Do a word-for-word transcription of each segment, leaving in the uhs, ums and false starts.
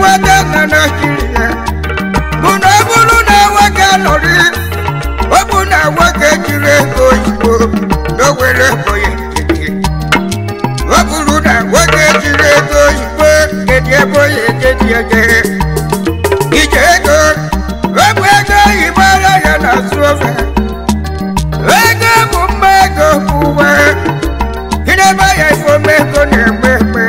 wada na Nigeria Buna bulu na waka lori Obuna waka jire oyibo No wele boye Obulu na waka jire oyibo Kedie boye kedie ke Ijego Obwego ibara ya na suofe Wego mumego kuwe Hineba ya ifo mego nememe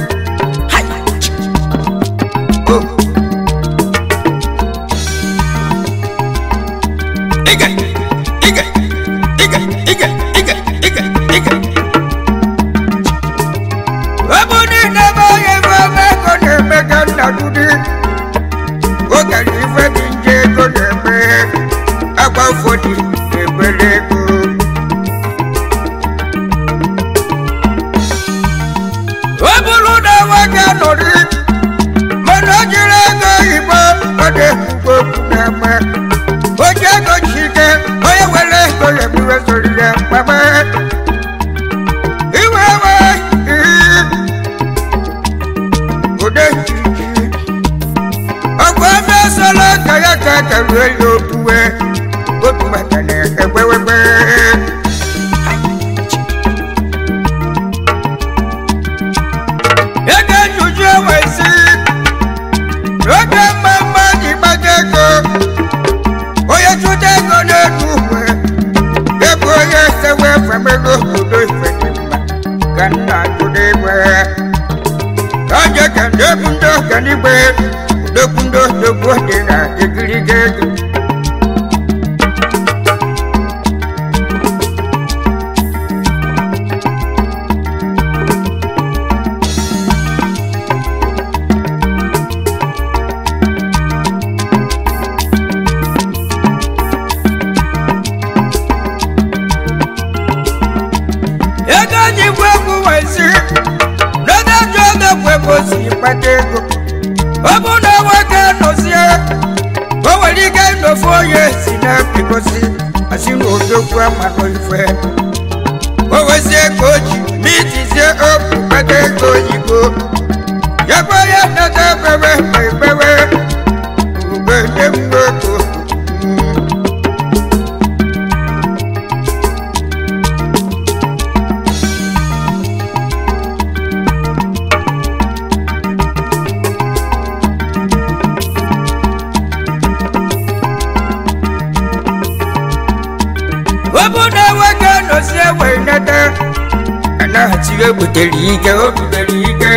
Butelike, oh butelike,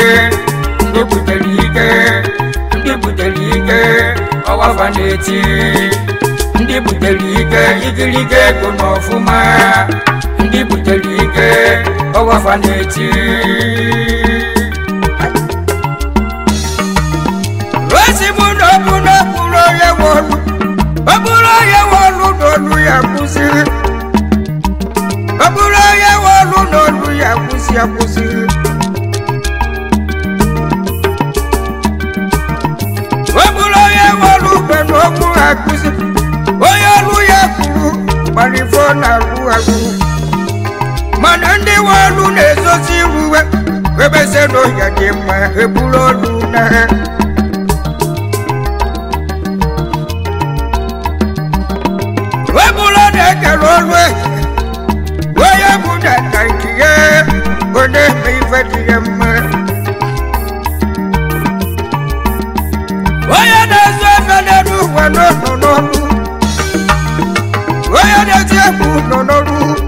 ndi butelike, ndi butelike, owa faneti, ndi butelike, igilike kono fuma, ndi butelike, owa faneti. Wasi muno muno muno ye wolu, muno ye wolu dolu ya kusi, muno ye wolu dolu ya kusi ya kusi. Akusi, oya luya kuru, marifona luagu. Manandi walu nezo siruwe, webese no ya jema, ebulo luna. Webulo neke lolwe, oya buda tankiye, one meifeti yema. Oya nezo fene no no no Oya na tiapu no no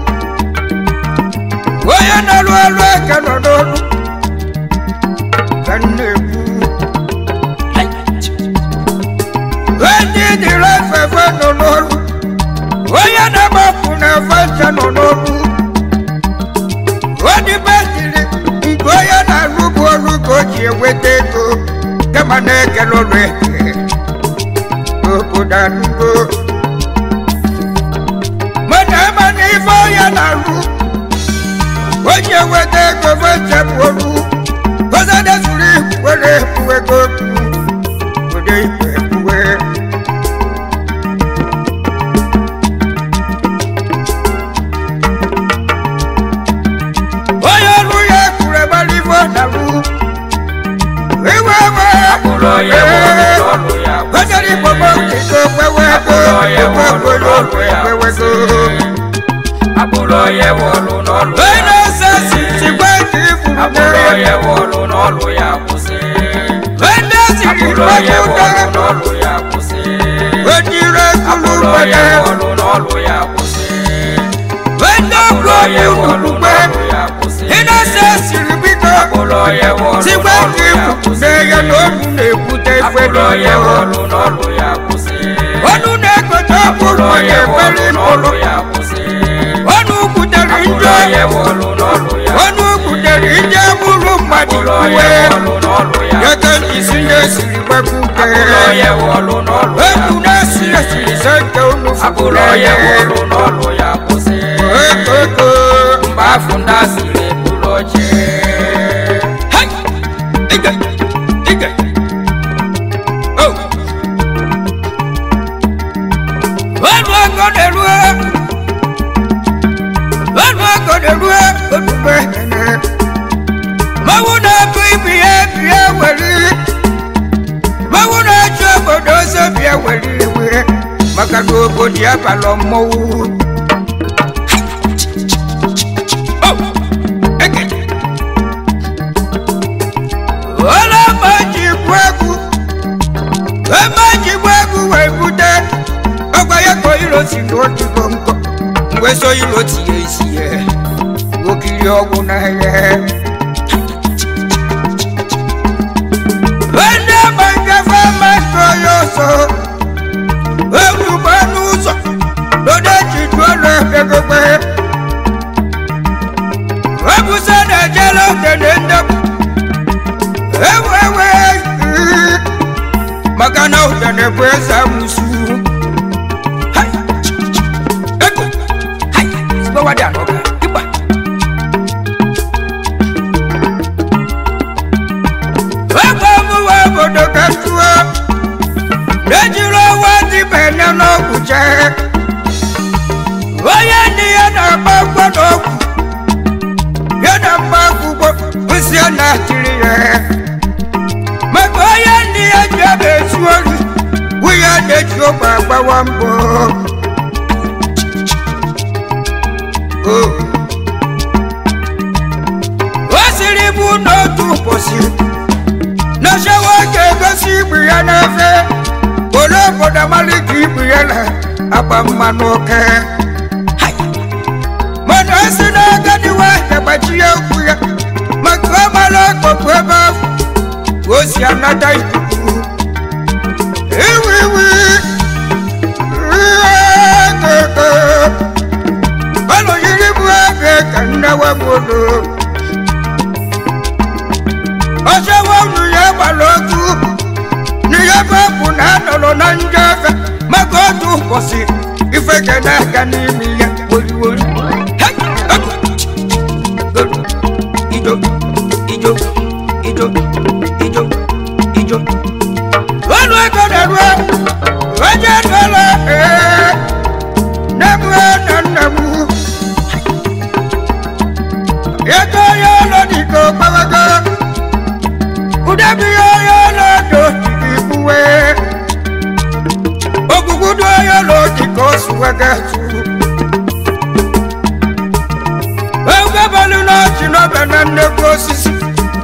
Oya na lo lo ka no no Kanebu Oya di la fa fa no no Oya na ba kuna fa no no Odi batiri Oya na rubo rubo ji weteko Kama na ke lo lo Odango Madama ni fire na ru Oje wete ko fete polu Koza de suri wele puwe go Ode ipe puwe Oya lu ye kure bali fo na ru Ewa wa kulo ye wọlụ n'ọlụ onye na-ese sikwa ka ifu abụrụ ya wọlụ n'ọlụ ya kwụsị onye na-esiri abụrụ ya mmadụ wọlụ n'ọlụ ya kwụsị onye ire kulu abụrụ mmadụ ya wọlụ n'ọlụ ya kwụsị onye ọkụ abụrụ ya ọkụ wọlụ ugbe n'ọlụ ya kwụsị ị na-ese siri biko abụrụ ya wọlụ sikwa ka n'ọlụ ya ifu kwụsị na-eghe na onu na-ebute ife abụrụ ya n'ụlọ wọlụ n'ọlụ ya kwụsị onu na-ekote ọkụ abụrụ ụlọ ya na-ebeli wọlụ n'ọlụ mkpụrụ ya kwụsị onu kwutere njọ abụrụ ya wọlụ n'ọlụ ya onu kwutere nje bụrụ mmadụ abụrụ uwe ya wọlụ n'ọlụ ya yeke isi na-esiri gbapute abụrụ ya wọlụ n'ọlụ ya ebu na-esi esiri se nke unu abụrụ ya wọlụ n'ọlụ ya kwụsị ekoko mgbe afọ ndị asịrị eburu oche hai ige ige oh onu ego na-erue onu ego na-erue onugbe mawu na-ebu ibi ya bịa were mawu na-achụ obodo ọzọ bịa were iwe maka na obodo ya balọ mmọnwụ ole ma ji bụ egwu eme ji bụ egwu wee bute ọgwa ya ka iro si n'otigo nkọ mgbe so iro tinye isi ya okiri ọgwụ n'ahịa ndị ma nkefe mmetọ ya ọsọ egbugbe n'ụzọ dodo ji juola egogbe ebusa na-ejela okene ndepụ ewe ewe maka na okene bụ eze amusu eko gbawadi anọga ịgba egbe mụwa obodo ka tụọ na-ejiri ọnwa dibene n'ọgwụ jee onye ndị ya na-agba mgbọ n'ọgwụ ya na mgba akwụkwọ nsị a na-atịrị ya maka onye ndị ya ji ebe ezu ori nwunye na-eji ogbe agbawa mbọ o siri bụ n'otu ụbọchị na shawa ga-egosi igbu ya n'efe ole obodo malika igbu ya na agba mmanụ oke mana esi n'agadi nwanyị gbachi ya okwu ya maka ọ mara akpọpụ ebe ahụ ka o si anata ikuku iwi iwi ọnụ yiri bụ ebe ka nnewe bodo ọchewa unu ya gbara otu n'ihe bụ na anọrọ na njefe maka otu ụbọchị ife ga na-aga n'ime ya woriwori ijo ijo ijo ijo ijo ọnụ ego na-erue onye nọrọ ee nne m na nna m ego ya ụlọ dịka ọgbawago udebi ya onye ụlọ do ibuwe ogwugwudu onye ụlọ dịka osuwega egwebelu n'ọchị n'obe na nnekwu osisi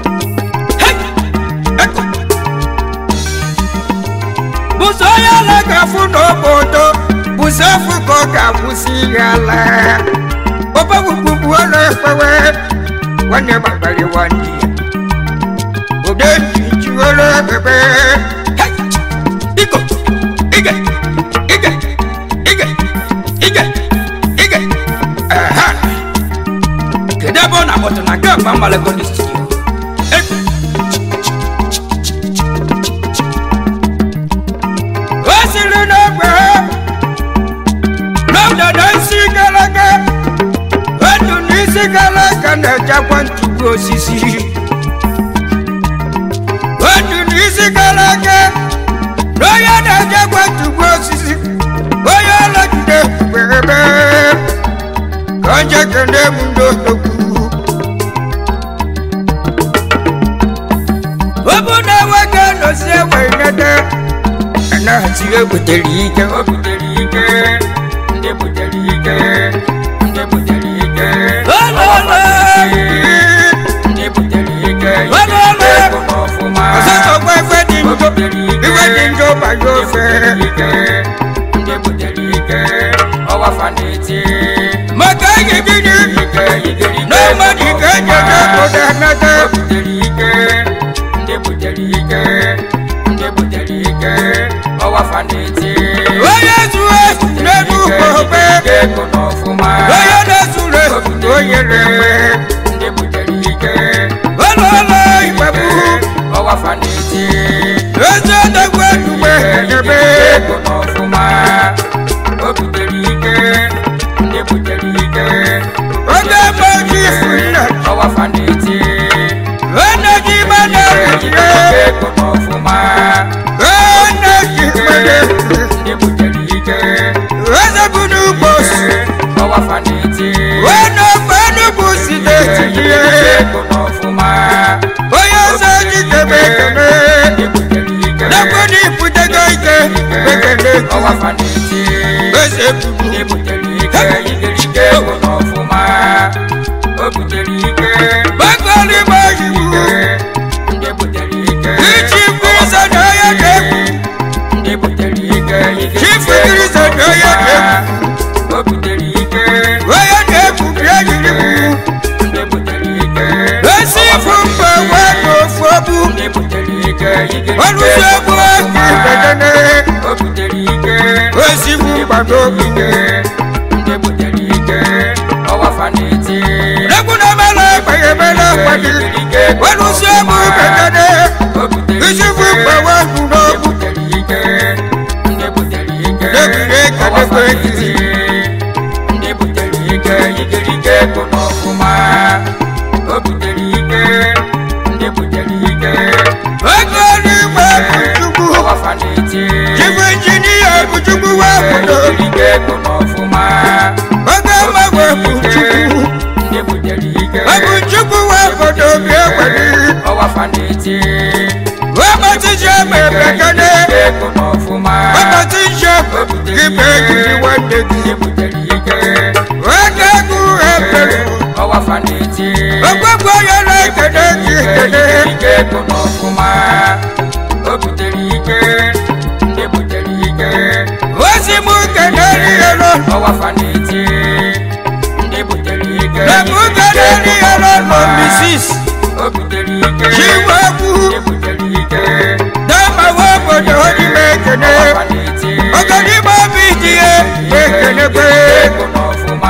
bụsọ onye ala ga-afụ n'obodo bụsọ afụ ka ọ ga-akwụsị ihe ala ọbagwugwugwu ọla ekpewe nwanne gbagbara nwanne ya ode ji ọla ekpebe iko ige ige ige ige ige aha kedu ebe ọ na-akpọtụ na nke mgba mmalego n'isi o siri n'ogbe n'ọdọdọ isi gara aga otu n'isi gara aga na-echekwa ntụgbu osisi otu n'isi gara aga n'onye na-echekwa ntụgbu osisi onye ọlọjide kpuberebe ka o jekene m ndị otokwu obu na-enweghị nosi ewe nede na-asị ebutere ike o butere ike ndị butere ike ndị butere ike iwe dị njọ banye ofe ndị butere ike ọwa faneti maka anyị gịnị na mmadụ ike nyere obodo anata butere ike ndị butere ike ndị butere ike ọwa faneti onye zuru ezu n'elu ugbo ego n'ọfụma onye na-ezuru ezu onye na-enwe ndị butere ike ọlọlọ igbebu ọwa faneti eze odogwu edugbe edebe ego n'ọfụma o butere ike ndị butere ike oge mgbaji funna ọwa faneti onye ji mana ejire ego n'ọfụma onye ji mana ndị butere ike eze bụ n'ugbo ọwa faneti onye ofe enugwu si na-etinye ego n'ọfụma onye ọzọ jidebe ekene ndị butere ike nakwa n'ipụtego ike ekene ọwa faneti eze bubu ndị butere ike igerike ego n'ọfụma o butere ike bakọrị ma yiwu ndị butere ike iji mkpirisa na onye ga-ekwu ndị butere ike chifu mkpirisa na onye ga-ekwu o butere ike onye ga-ekwu bịa yiri ndị butere ike esi ifu mgbe wee n'ofu ọbụ ndị butere ike ọlụsi egwu egwu ibedene o butere ike ezigbo mgbado ike ndị butere ike ọwa faneti egwu na mela ekpeghị emela mgbadi ọlụsi egwu ibedene o butere ezigbo mgbe wee n'u n'ogbu butere ike ndị butere ike Ebire ka ọwa nekwe faneti ndị butere ike igerike ego n'ọfụma o butere ike ndị butere ike ego n'igwe bụ chukwu ọwa faneti chifu injinia bụ chukwu wee kwudo igerike ego n'ọfụma oge mgbanwe bụ chukwu ndị butere ike ọ bụ chukwu wee kwudo bịa gwere ọwa faneti ọbatiji eme bekene ego n'ọfụma ọbatiji ibe ejiri nwanne gị ndị butere ike oge egwu ebere ọwa faneti ogbegwu onye na-ekene gị ekene ike ego n'ọfụma o butere ike ndị butere ike ozi m kene riyelo ọwa faneti ndị butere ike na m kene riyelo nọ misis o butere ike chiwegwu ndị butere ike dama we obodo n'ime ekene ọwa faneti ọganibe obi dị ya ekenekwe ego n'ọfụma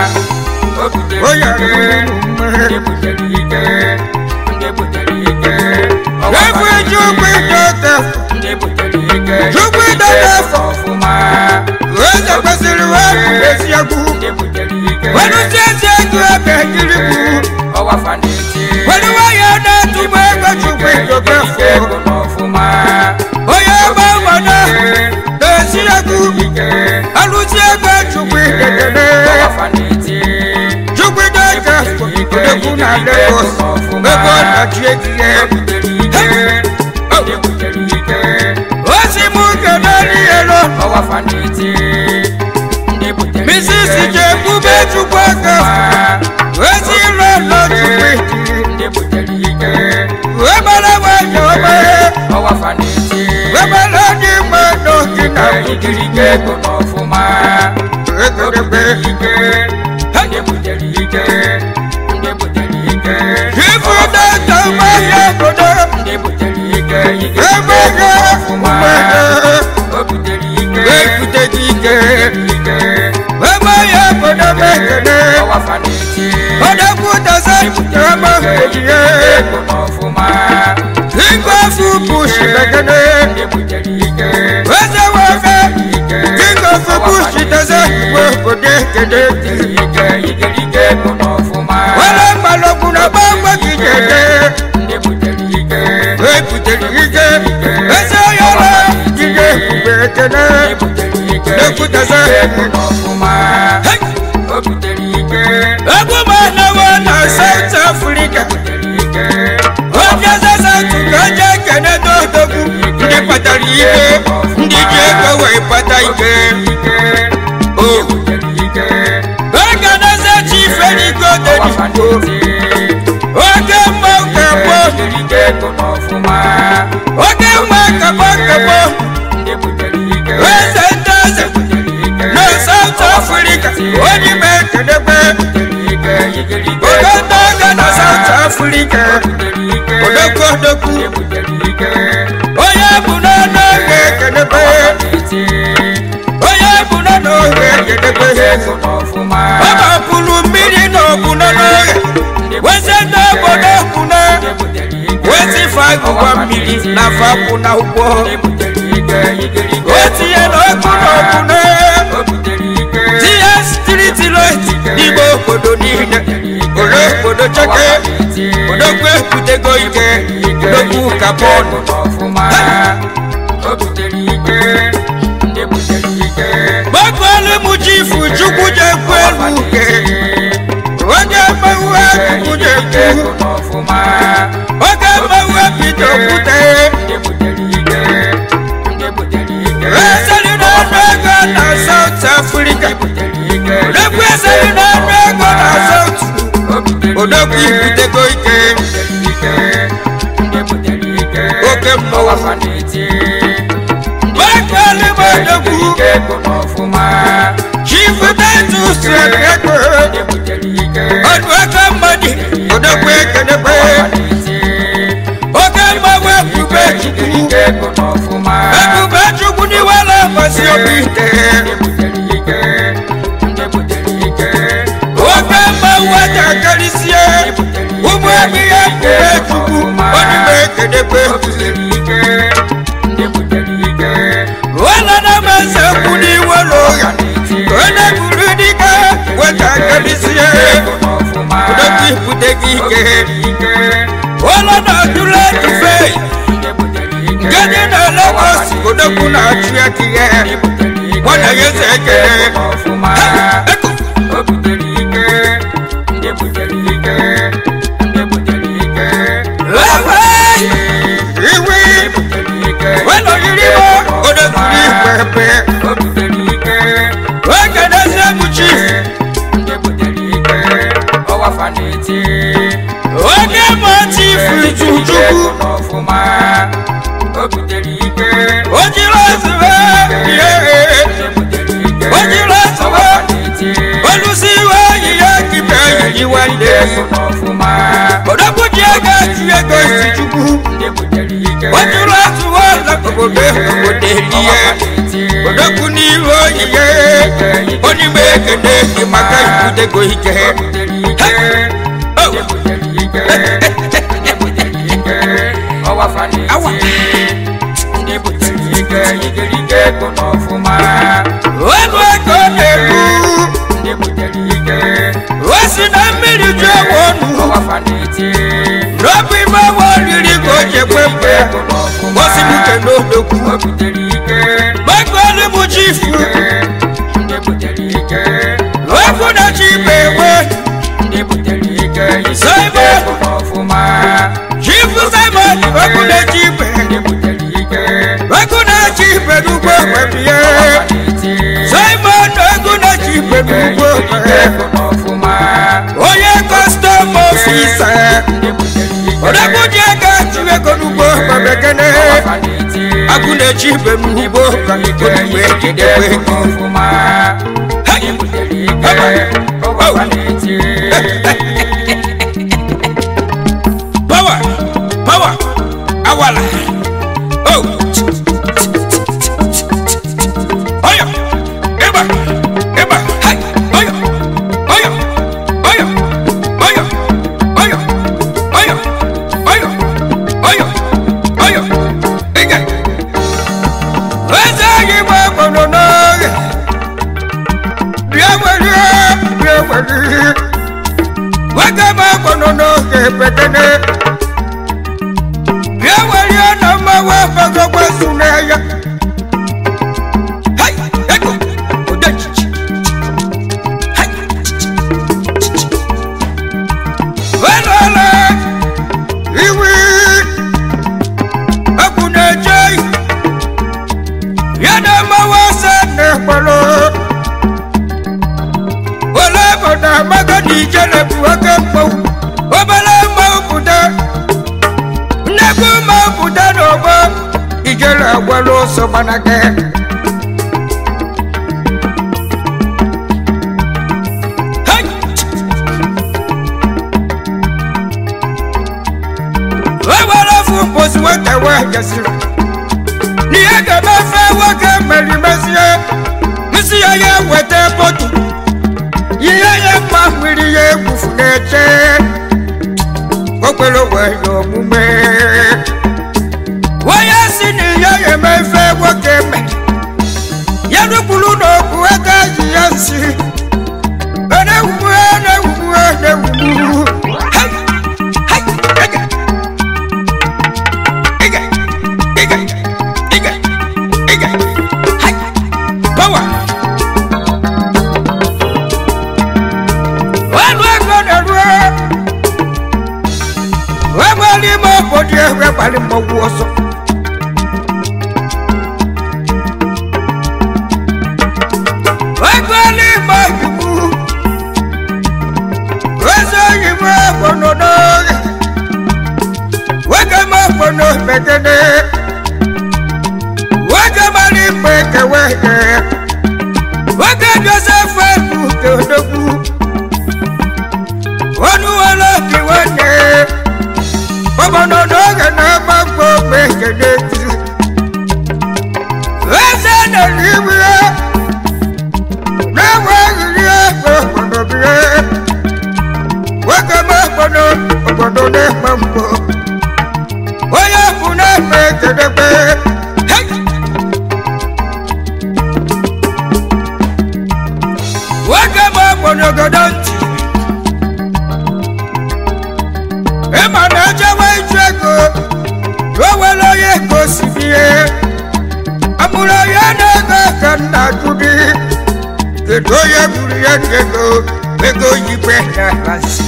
o butere onye ike arụrụ ndị butere ike ndị butere ike ọwa efu eji ụkwụ ịdọta ndị butere ike Chukwu ịdọta afọ ọfụma eze kwesịrị wepụ eziokwu ndị butere ike werụsi ezi ego ebe jiri kwu ọwa faneti were nwayọ na-atụgbu ego Chukwu ịdọta afọ ego n'ọfụma onye gbanwana na-esiokwu ike alụsi ego Chukwu idekene ọwa faneti Chukwu ịdọta afọ odekwu na Lagos ebe ọ na-achị egihe butere ike ndị butere ike osi m kene riyelo ọwa faneti ndị butere misisi ji ekwube Chukwu aka ezi ilo nọ Chukwu itiri ndị butere ike webere nwanyị obere ọwa faneti webere ndị mma n'oge na igerike ego n'ọfụma ekerekwe ike ndị butere ike ndị butere ike ifu data mmanya obodo ndị butere ike ebe ga ọfụma mgbede o butere ike ebute gị ike ike ebe ya obodo mekene ọwa faneti odekwu doze ebe ojie ego n'ọfụma igwe afụ bush mekene ndị butere ike eze wefe igwe afụ bush doze igwe obodo ekene ike igerike ego n'ọfụma were mmalọgwụ na gbagbe gị jede ndị butere ike ebutere ike eze yọrọ jide mgbe ekene ndị butere ike Ekwuteze. ego n'ọfụma o butere ike egwu manawa na South Africa butere ike obieze South ka je ekene n'odogwu ndị kpatara ike ndị ji ego wee kpata ike ike o butere ike ogeneze chi ferigo ọwa denigbo faneti oge mma nke gboo butere ike ego n'ọfụma oge mma kabo kabo wese ndaze no South Africa oni mekedebe okandaga na South Africa odoko doku oya bunana mekedebe oya bunana mekedebe baba pulu miri no bunana wese ndabo no kuna wese fagu wa miri na fagu na ubo wese yelo kuna kuna tia street light ibo kodo nine olo kodo chake kodo kwe kutego ike doku kapono bakwale mujifu chukuje kweluke wage mawa kuje ku wage mawa pito kute Weselina Nwego na South Africa Weselina Nwego na South Odoku ikutego ike Oke mmawa Bakwale Modoku Chief Titus Eko Odwaka Madi Odoku Ekenebe Oke mmawa Ekube Chukwu Ekube Chukwu ni wala Masi obite Oke mmawa Takalisiye Umu emi Ekube Chukwu Oni mekedebe Wala na masa kuni waloga Kone kurudika Watakalisiye Kudoki putegike Wala na dule tufe Gani na Lagos Kudoku na chuyakiye Wana yezeke Eko Lewe Iwi Welo yiribo Kudoku ni pepe Weke nese muchi Weke mati fujujuku Ojilasuwe Ojilasuwe Olusiwe yiye kipe yiwande Odokujega tuyego isijuku Ojilasuwe lakobobe kodeliye Odokuniwo yiye Onimekene imaka ikutego ike Awa Wewe konebu Wasi na miri jewonu Robi mawa liri koje kwepe Wasi muke no doku Bakwale mujifu Wefu na chipewe Simon Jifu Simon Wefu na chipe Wefu na chipe Nugwe wepie Simon Wefu na chipe Nugwe Oye custom officer Odakujega Chiweko Nugwe wepekene Akune chipe Nugwe Kakikoni wekide weku Hey! Power! Power! Awala! Oh! Oya! Eba! Eba! Hai! Oya! Oya! Oya! Oya! Oya! Oya! Oya! Oya! Oya! Ege! Weza yiba konono! Wakama konono kepetene Yawali na mawa bago kwa suneya Hai, eko, odechichi Hai Walala Iwi Akune jai Yana mawa sane palo Wala magadi jele buwake mbau Wabala mbau kuda Nebu mbau kuda noba ijele agwala ọsọ gbanake wewere fún mposi wetewe jesiri n'ihe ga-emefe nwoke merimezie misi ya ya weta botu ihe ya mma mmiri ya egwufu na-eche okwere were omume onye si na ihe ya emefe nwoke mere ya nukwuru n'okwu ego ji ya nsi na-ewuwu na-ewuwu na-ewuwu Bali mọ̀wú ọ̀sọ̀. Wẹ́gbẹ́ ní ìmọ̀ ìbú. Wẹ́sẹ̀ ìmọ̀ ọ̀pọ̀nà náà. Wẹ́gẹ́ mọ̀ ọ̀pọ̀nà mẹ́gẹ́dẹ́. Wẹ́gẹ́ mọ̀ ní ìmọ̀ ìkẹwẹ́gẹ́. Wẹ́gẹ́ Joseph ẹ̀kú tòdókú. Wọ́n ní wọ́n lọ kí wọ́n yẹ. Ọmọdé n'oge na-agba mgbe ogbe ekele ti eze na-eriwe na-enwe ehiri egbe obodo bie nwoke ma obodo obodo na-egbe mgbo onye bụ na-eme ekedebe nwoke ma obodo obodo ntị ịma na-ejewe ego lówóló yẹ kó sì fi yẹ amúlò yẹ n'ego kanna dúdú kèdó yẹ buru yẹ n'ego ego yìí pẹ n'ala sí.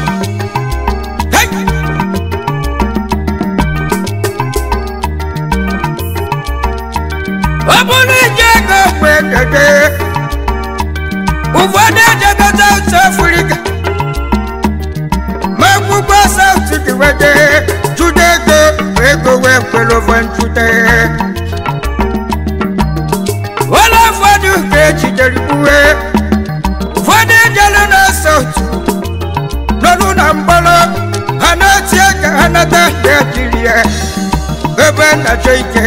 Obulu jẹ ego pẹ dẹdẹ ụfọdụ ejegata South Africa ma gbugbo South diwede. Ego we pelo vanchute wala fadu ke chijeribuwe fadu jalo na South nolu na mbalo hanati aka hanata ya jilie ebe na choike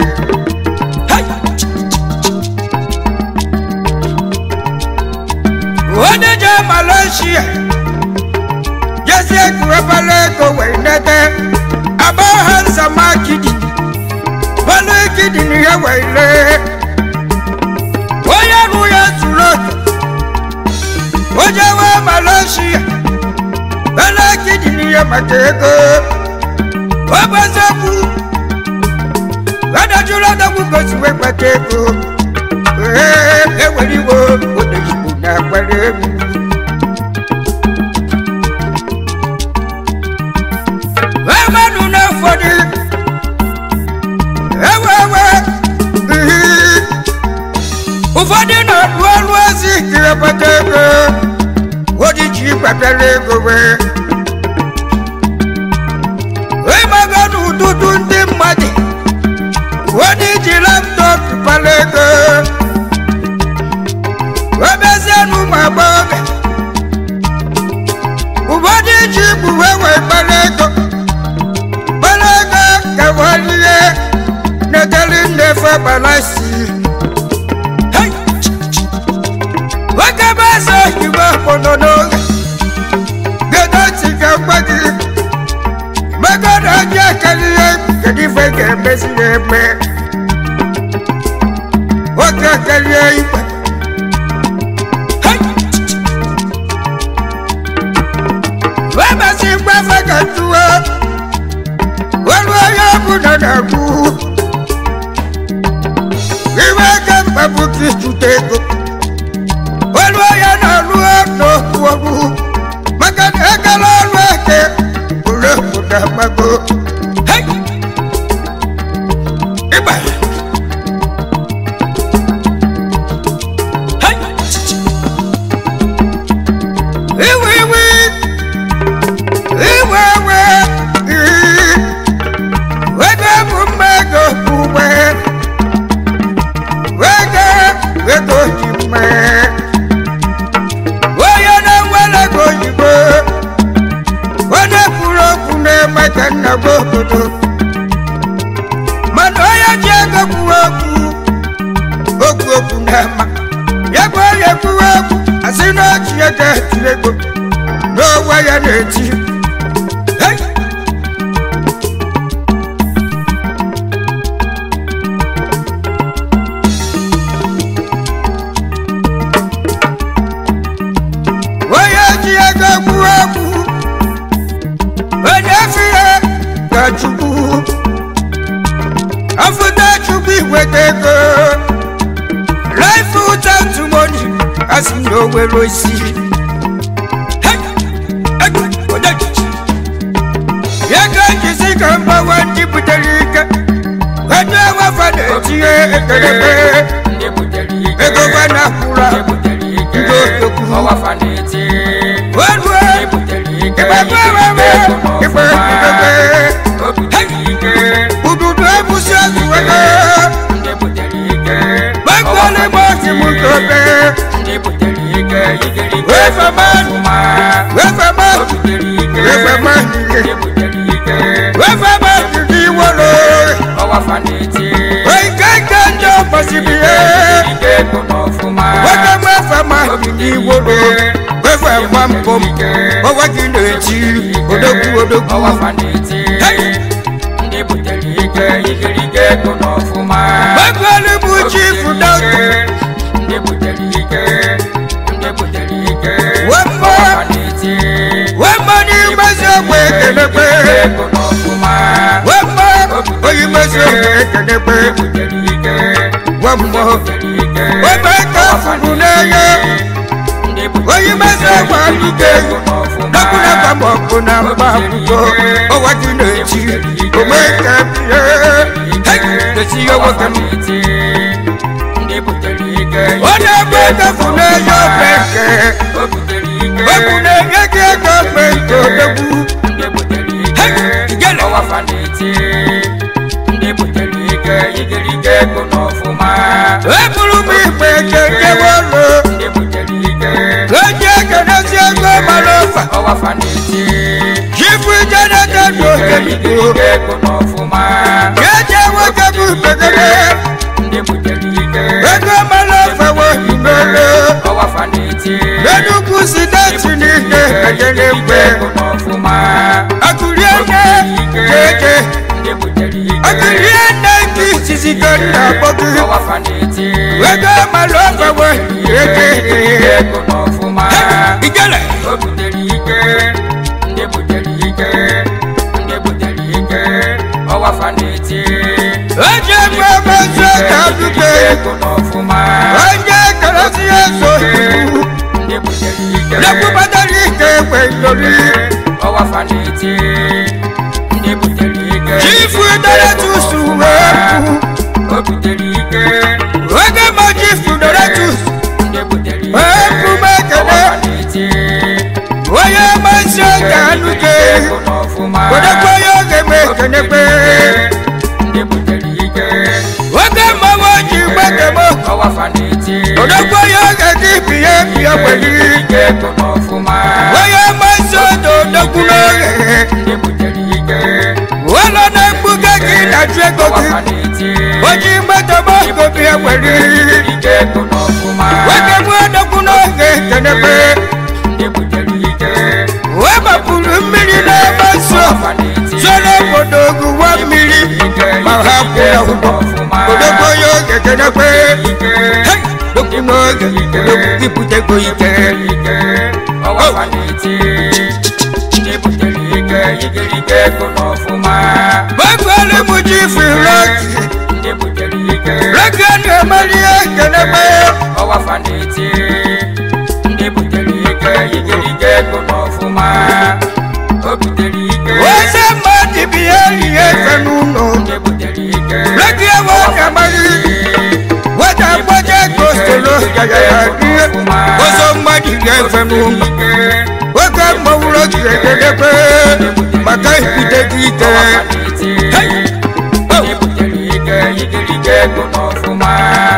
wade ja Malaysia jesi kuwepale ko wenete Abahan sama kidi, balu kidi ni ya waile. Oya nuya zulo, oja wa Malaysia, balu kidi ni ya mateko. Wabazabu, wada julo da kukosi we mateko. Eh, eh waliwo, ode jibuna kwalemu. Ụfọdụ na-alụ ọrụ ezi kiri kpata ego ojiji kpatara ego wee ịmaga n'ụtụtụ ndị mmadụ ụfọdụ ji laptop kpara ego webezie n'ụmụ agbọghọ ụfọdụ ji ikpughe wee kpara ego kpara ego ka walie netali nnefe balasi so you were for no no get out if you want it my God I can't get if I can miss you what I tell you when I see where I got to work when I am put on a roof we wake up a book to take Olúwa na Olúwa no kuogu maka ekele Olúwa ule kuda mago hey iba hey iwi iwi iwe we wega bumego kuwe ma ya bụ onye kwuwe okwu asị na ochi ya ga-eti ego n'onwe ya na-eti onye ji ego kwuwe okwu onye fi ya ka Chukwu afụta Chukwu iweta ego life without money as no where see ya ga jisi ka mba wandi buterika wanda wa fada tiye ekelebe ego bana kura ndo yoku wa fada tiye wadwa ibaba baba ibaba ududu ebusi azuwega bakwale mati mutobe wefa man wefa man wefa man wefa man di wolo we kaka ndo pasibiye wefa wefa man di wolo wefa wampo owa kinechi odoku odoku bakwale mu chief doctor wemma wemma ni mazekwe kenekwe wemma oyi mazekwe kenekwe wemma wemma kafuru neye oyi mazekwe aluke nakuna kama kuna mbakuto owati nechi omeke biye desi yowo kemiti Oda beka fune yo beke Okune yeke gomento debu Hey, igele Owa faniti Nde butelike Igirike kono fuma Ebulu mi peke kewolo Nde butelike Oje kanasi ego malofa Owa faniti Jifu jana kado keliko Igirike kono fuma Yeje wakabu pekele Nde butelike Ego malofa wahimele Owa faniti Bedu kusidati nike kajenekwe Kono fuma Akuriene Keke Nde butelike Akuriene kisisi kanda boku Owa faniti Ego malofa wahimele Kono fuma Igele Obutelike Nde butelike Nde butelike Owa faniti Oje mama soka duke Kono fuma Oje karasi yeso Nde butelike Leku badarike kwe lori Owa faniti Nde butelike Chifu dara tusu wepu Obutelike Oge ma chifu dara tusu Nde butelike Wepu mekele Owa faniti Oye ma soka duke Kono fuma Kode kwa yoge mekenekwe Nde butelike Oge ma waji mekemo Owa faniti Kode kwa yoge kipiye piye kweli Kono fuma Oye ma sodo dokunoge Nde butelike Wala na mbuga kina tweko Owa faniti Oji mekemo kopiye kweli Kono fuma Oge mwa dokunoge kenekwe Nde butelike Wema pulu mili na maso Solo podogu wa mili Mahapu ya hubo Kodogo yoge kenekwe Hey! Dokunoge Kodogu kipute goike Owa faniti Nde butelike Igirike kono fuma Bakwale mujifu roki Nde butelike Roki ane malia kenekwe Owa faniti Nde butelike Igirike kono fuma Obutelike Wase mati biyeli yefe nuno Nde butelike Roki ya waka mali Wata mwaje kostolo Yayayadiye Oso madi yefe nuno Waka mawulo kenekwe Makai pite kite Hey! Nde butelike Igirike kono fuma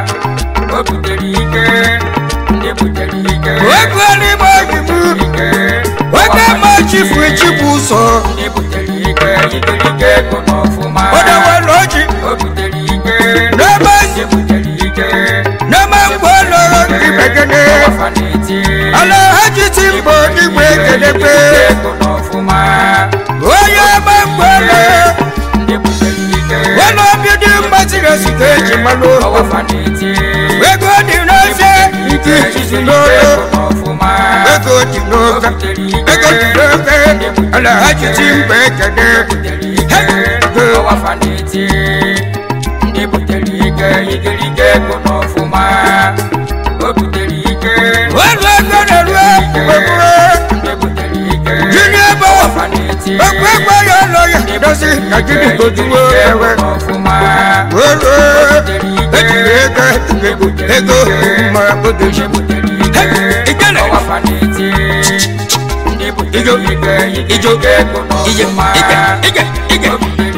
Obutelike Nde butelike Wakwale majibu Waka majifu ichibuso Nde butelike Igirike kono fuma Oda waloji Obutelike Nama Nde butelike Nama mbo dị n'oge ego dị n'oge ala ha jiji mgbe ekene ọwa faneti ndị butere ike igirige ego n'ọfụma o butere ike ọrụ ego na-eru ekwuwe jiri ebe ekwe ekwe ya ụlọ ya dozi na jiri gojuwe ewe oro ejiri ego ego ma odoji ikele ọwa faneti ndị butere ike igirige ego n'ọfụma ige ige ige